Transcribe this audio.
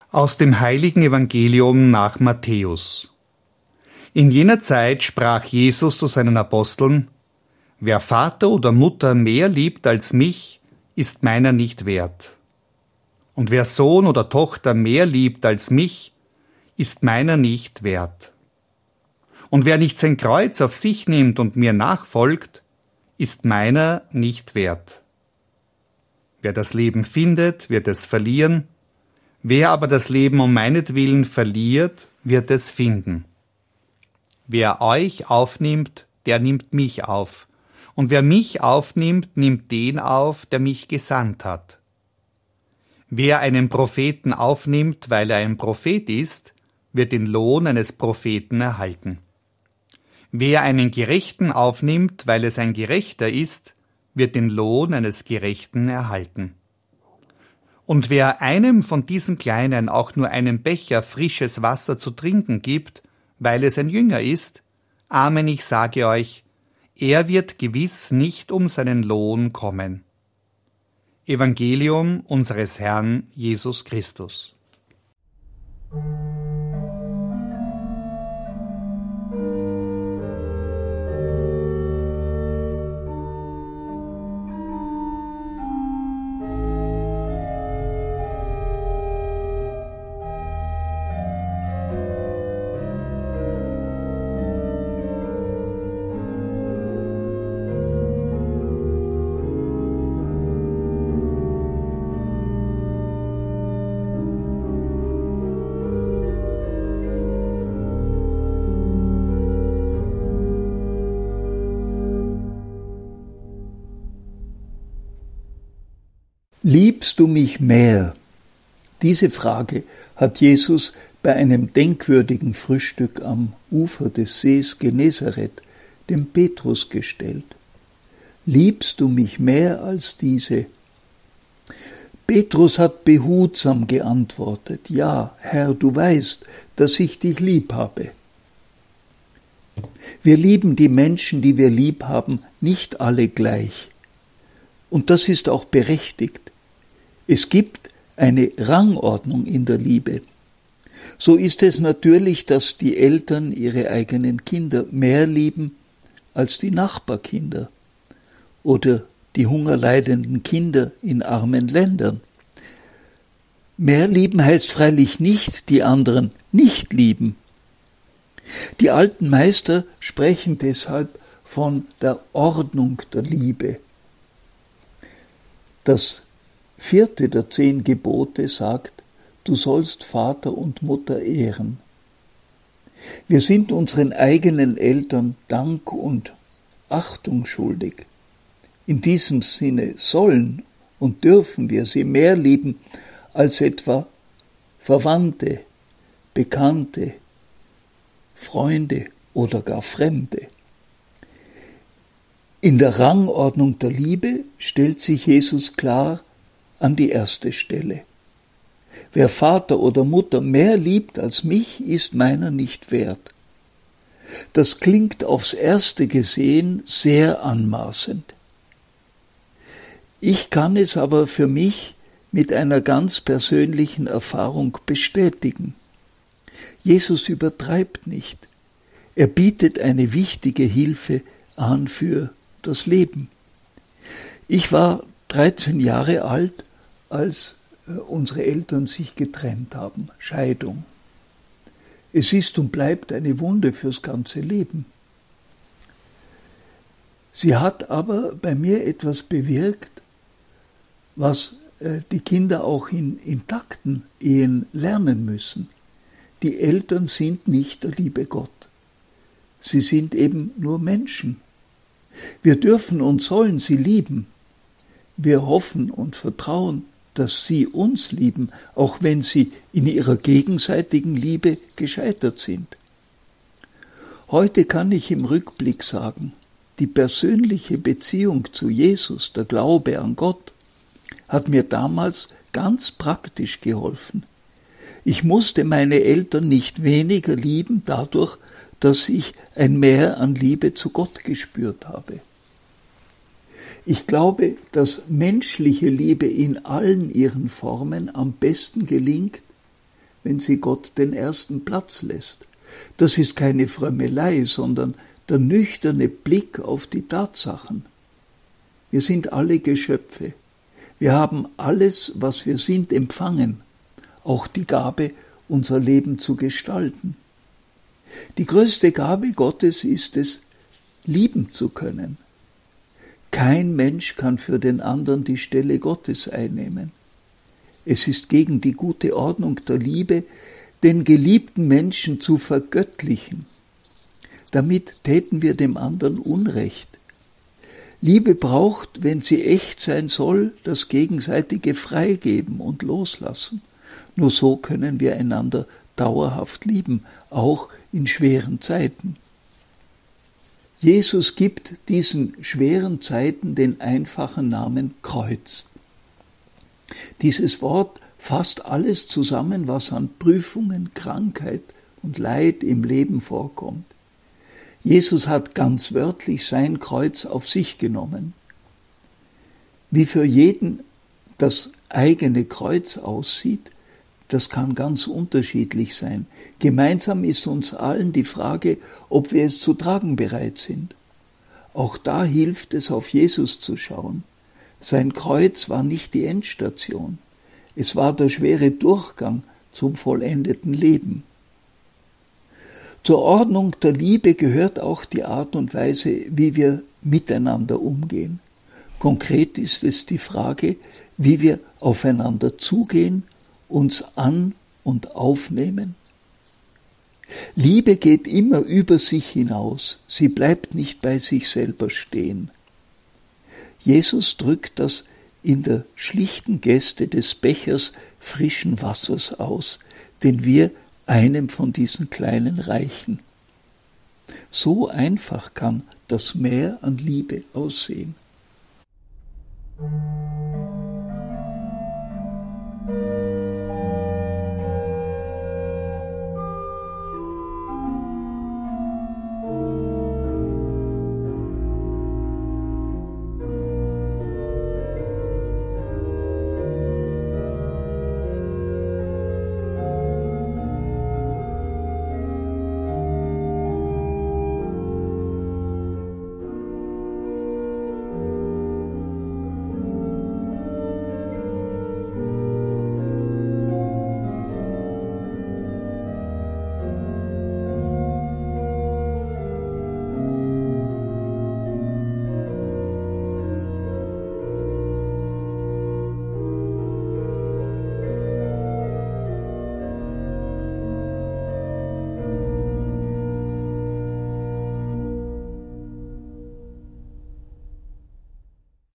Aus dem heiligen Evangelium nach Matthäus. In jener Zeit sprach Jesus zu seinen Aposteln: Wer Vater oder Mutter mehr liebt als mich, ist meiner nicht wert. Und wer Sohn oder Tochter mehr liebt als mich, ist meiner nicht wert. Und wer nicht sein Kreuz auf sich nimmt und mir nachfolgt, ist meiner nicht wert. Wer das Leben findet, wird es verlieren. Wer aber das Leben um meinetwillen verliert, wird es finden. Wer euch aufnimmt, der nimmt mich auf. Und wer mich aufnimmt, nimmt den auf, der mich gesandt hat. Wer einen Propheten aufnimmt, weil er ein Prophet ist, wird den Lohn eines Propheten erhalten. Wer einen Gerechten aufnimmt, weil es ein Gerechter ist, wird den Lohn eines Gerechten erhalten. Und wer einem von diesen Kleinen auch nur einen Becher frisches Wasser zu trinken gibt, weil es ein Jünger ist, Amen, ich sage euch, er wird gewiss nicht um seinen Lohn kommen. Evangelium unseres Herrn Jesus Christus. Liebst du mich mehr? Diese Frage hat Jesus bei einem denkwürdigen Frühstück am Ufer des Sees Genezareth dem Petrus gestellt. Liebst du mich mehr als diese? Petrus hat behutsam geantwortet: Ja, Herr, du weißt, dass ich dich lieb habe. Wir lieben die Menschen, die wir lieb haben, nicht alle gleich. Und das ist auch berechtigt. Es gibt eine Rangordnung in der Liebe. So ist es natürlich, dass die Eltern ihre eigenen Kinder mehr lieben als die Nachbarkinder oder die hungerleidenden Kinder in armen Ländern. Mehr lieben heißt freilich nicht, die anderen nicht lieben. Die alten Meister sprechen deshalb von der Ordnung der Liebe. Das 4. der 10 Gebote sagt: Du sollst Vater und Mutter ehren. Wir sind unseren eigenen Eltern Dank und Achtung schuldig. In diesem Sinne sollen und dürfen wir sie mehr lieben als etwa Verwandte, Bekannte, Freunde oder gar Fremde. In der Rangordnung der Liebe stellt sich Jesus klar an die erste Stelle. Wer Vater oder Mutter mehr liebt als mich, ist meiner nicht wert. Das klingt aufs Erste gesehen sehr anmaßend. Ich kann es aber für mich mit einer ganz persönlichen Erfahrung bestätigen. Jesus übertreibt nicht. Er bietet eine wichtige Hilfe an für das Leben. Ich war 13 Jahre alt, als unsere Eltern sich getrennt haben. Scheidung. Es ist und bleibt eine Wunde fürs ganze Leben. Sie hat aber bei mir etwas bewirkt, was die Kinder auch in intakten Ehen lernen müssen. Die Eltern sind nicht der liebe Gott. Sie sind eben nur Menschen. Wir dürfen und sollen sie lieben. Wir hoffen und vertrauen, dass sie uns lieben, auch wenn sie in ihrer gegenseitigen Liebe gescheitert sind. Heute kann ich im Rückblick sagen, die persönliche Beziehung zu Jesus, der Glaube an Gott, hat mir damals ganz praktisch geholfen. Ich musste meine Eltern nicht weniger lieben dadurch, dass ich ein Mehr an Liebe zu Gott gespürt habe. Ich glaube, dass menschliche Liebe in allen ihren Formen am besten gelingt, wenn sie Gott den ersten Platz lässt. Das ist keine Frömmelei, sondern der nüchterne Blick auf die Tatsachen. Wir sind alle Geschöpfe. Wir haben alles, was wir sind, empfangen, auch die Gabe, unser Leben zu gestalten. Die größte Gabe Gottes ist es, lieben zu können. Kein Mensch kann für den anderen die Stelle Gottes einnehmen. Es ist gegen die gute Ordnung der Liebe, den geliebten Menschen zu vergöttlichen. Damit täten wir dem anderen Unrecht. Liebe braucht, wenn sie echt sein soll, das gegenseitige Freigeben und Loslassen. Nur so können wir einander dauerhaft lieben, auch in schweren Zeiten. Jesus gibt diesen schweren Zeiten den einfachen Namen Kreuz. Dieses Wort fasst alles zusammen, was an Prüfungen, Krankheit und Leid im Leben vorkommt. Jesus hat ganz wörtlich sein Kreuz auf sich genommen. Wie für jeden das eigene Kreuz aussieht, das kann ganz unterschiedlich sein. Gemeinsam ist uns allen die Frage, ob wir es zu tragen bereit sind. Auch da hilft es, auf Jesus zu schauen. Sein Kreuz war nicht die Endstation. Es war der schwere Durchgang zum vollendeten Leben. Zur Ordnung der Liebe gehört auch die Art und Weise, wie wir miteinander umgehen. Konkret ist es die Frage, wie wir aufeinander zugehen, uns an- und aufnehmen. Liebe geht immer über sich hinaus, sie bleibt nicht bei sich selber stehen. Jesus drückt das in der schlichten Geste des Bechers frischen Wassers aus, den wir einem von diesen Kleinen reichen. So einfach kann das Meer an Liebe aussehen.